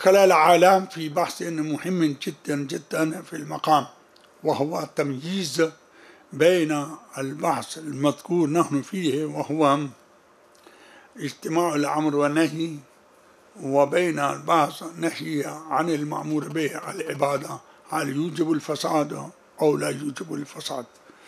دخل العالم في بحث مهم جدا جدا في المقام، وهو التمييز بين البحث المذكور نحن فيه وهو اجتماع الأمر والنهي، وبين البحث نهي عن المأمور به العبادة، هل يوجب الفساد أو لا يوجب الفساد.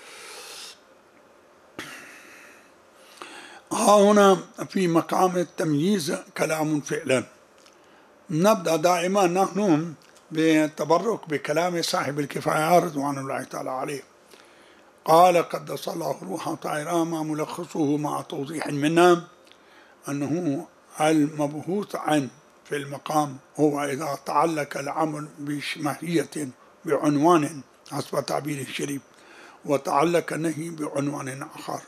هنا في مقام التمييز كلام فعلا. نبدأ دائما نحن بالتبرك بكلام صاحب الكفاية رضوان الله تعالى عليه. قال قدس الله روحه طاهرا ما ملخصه مع توضيح منا أنه المبحوث عن في المقام هو إذا تعلق العمل بماهية بعنوان حسب تعبير الشريف، وتعلق النهي بعنوان آخر،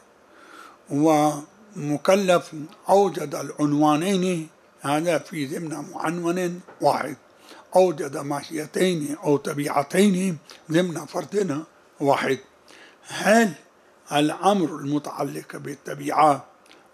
ومكلف أوجد العنوانين هذا في ضمن معنون واحد، أوجد ماهيتين أو طبيعتين ضمن فرد واحد. هل الأمر المتعلق بالطبيعة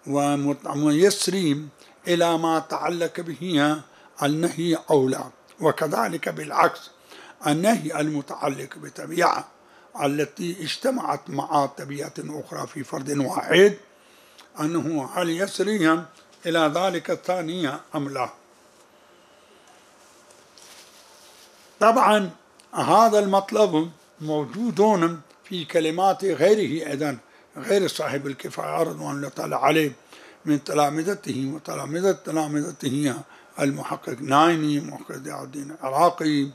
وميسر إلى ما تعلق به النهي أو لا؟ وكذلك بالعكس، النهي المتعلق بالطبيعة التي اجتمعت مع طبيعة أخرى في فرد واحد، أنه هل يسري إلى ذلك الثاني أم لا؟ طبعا هذا المطلب موجود في كلمات غيره أيضا، غير صاحب الكفاية رضوان الله تعالى عليه من تلامذته وتلامذة تلامذته المحقق نايني، محقق ضياء الدين العراقي،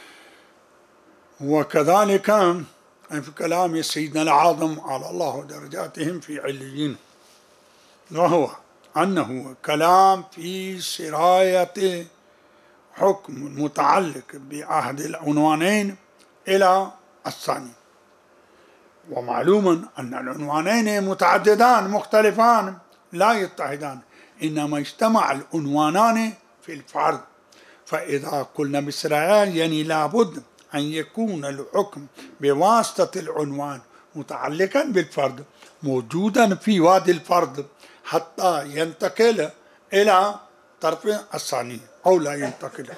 وكذلك في كلام سيدنا العاظم على الله درجاتهم في عليين، وهو أنه كلام في سراية حكم متعلق بأحد العنوانين إلى الثاني. ومعلوم أن العنوانين متعددان مختلفان لا يتحدان، إنما اجتمع العنوانان في الفرد. فإذا قلنا بسرايا يعني لابد أن يكون الحكم بواسطة العنوان متعلقا بالفرد موجودا في وادي الفرد حتى ينتقل إلى طرف الثاني أو لا ينتقل.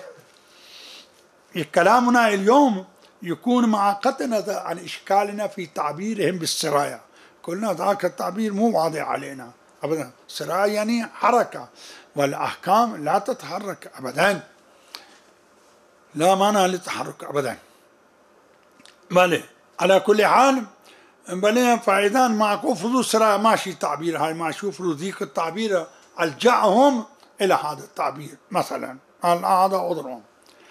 كلامنا اليوم يكون مع قطع نظر عن إشكالنا في تعبيرهم بالسرايا. قلنا ذاك التعبير مو واضح علينا أبدا. سرايا يعني حركة، والأحكام لا تتحرك أبدا، لا مانع للتحرك أبدا. بل على كل حال بل فإذا معكو فضو سرايا ماشي تعبير هاي، ما شوفوا ذيك التعبير ألجأهم إلى هذا التعبير مثلا، هذا أضرهم.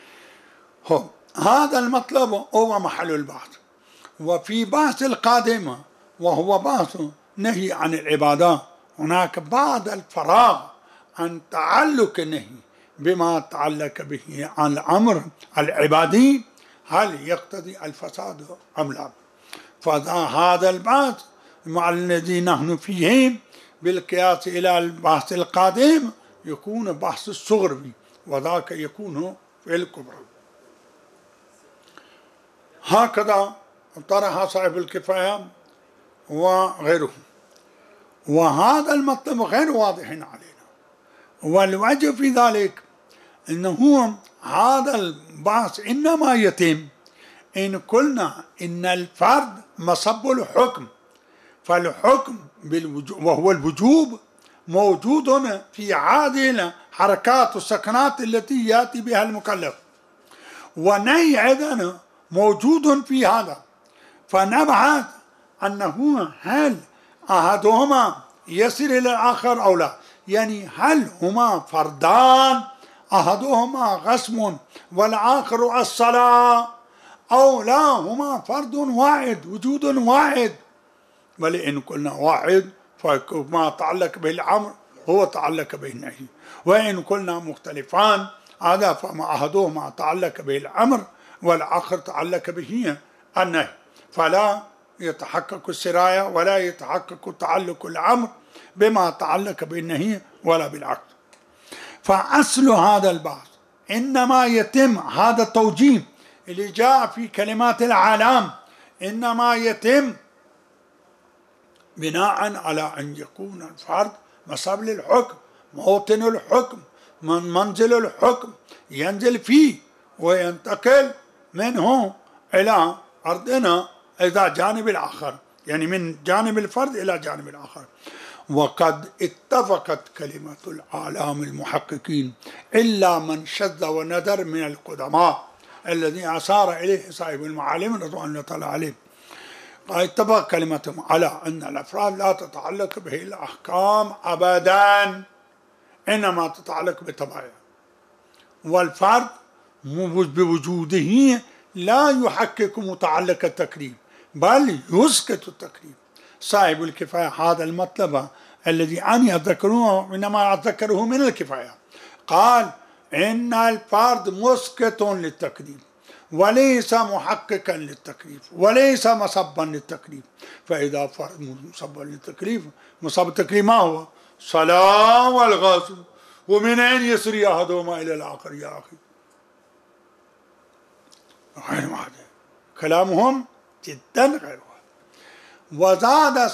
هذا المطلب هو محل البحث. وفي بحث القادمة وهو بحث نهي عن العبادة، هناك بعض الفراغ عن تعلق النهي بما تعلق به عن الأمر العبادي، هل يقتضي الفساد أم لا؟ فهذا البحث مع الذي نحن فيه بالقياس إلى البحث القادم يكون بحث الصغري، وذاك يكون في الكبرى. هكذا طرح صاحب الكفاية وغيره. وهذا المطلب غير واضح علينا، والوجه في ذلك أنه هذا البحث إنما يتم إن قلنا إن الفرد مصب الحكم، فالحكم وهو الوجوب موجود في هذه الحركات والسكنات التي يأتي بها المكلف، ونهي أيضا موجود في هذا. فنبحث أنه هل أحدهما يصل إلى الآخر أو لا، يعني هل هما فردان أحدهما غصم والآخر الصلاة، أو لا هما فرد واحد وجود واحد. بل إن قلنا واحد فما تعلق به الأمر هو تعلق به النهي، وإن قلنا مختلفان هذا فما أحدهما تعلق به الأمر والآخر تعلق به النهي، فلا يتحقق السراية ولا يتحقق تعلق الأمر بما تعلق بالنهي ولا بالعكس. فأصل هذا البحث إنما يتم هذا التوجيه اللي جاء في كلمات العالم، إنما يتم بناء على أن يكون الفرد مصاب للحكم، موطن الحكم، من منزل الحكم ينزل فيه وينتقل منه إلى أرضنا إذا جانب الآخر، يعني من جانب الفرد إلى جانب الآخر. وقد اتفقت كلمة الأعلام المحققين إلا من شذ وندر من القدماء الذي أشار إليه صاحب المعالم رضوان الله تعالى عليه. اتفق كلمتهم على أن الأفراد لا تتعلق به الأحكام أبدا، إنما تتعلق بالطبائع، والفرد بوجوده لا يحقق متعلق التكليف بل يسقط التكليف. صاحب الكفاية هذا المطلب الذي أنا أذكره إنما أتذكره من الكفاية، قال إن الفرد مسقط للتكليف وليس محققا للتكليف وليس مصبا للتكليف. فإذا فرد مصبا للتكليف، مصب التكليف ما هو؟ صلاة والغسل، ومن أين يسري أحدهما إلى الآخر يا أخي؟ غير واحد، كلامهم جدا غير واحد. وزاد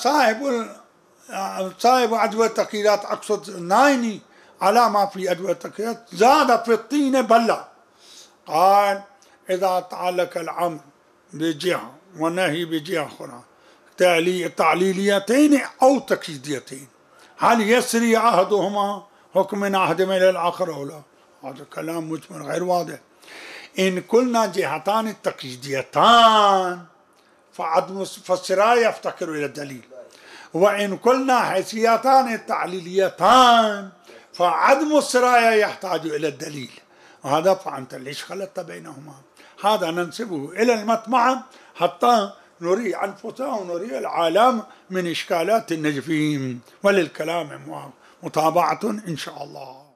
صاحب أدوية التقييدات، أقصد النايني، على ما في أدوية التقييدات، زاد في الطين بلة، قال إذا تعلق الأمر بجهة والنهي بجهة أخرى تعليليتين أو تقييديتين، هل يسري أحدهما حكم من أحدهما إلى الآخر أو لا؟ هذا كلام مجمل غير واضح. إن قلنا جهتان التقييديتان فالسراية يفتقر إلى الدليل، وإن قلنا حيثيتان التعليليتان فعدم السراية يحتاج إلى الدليل. وهذا فأنت ليش خلطت بينهما؟ هذا ننسبه إلى المطمع حتى نري أنفسنا ونري العالم من إشكالات النجفين، وللكلام متابعة إن شاء الله.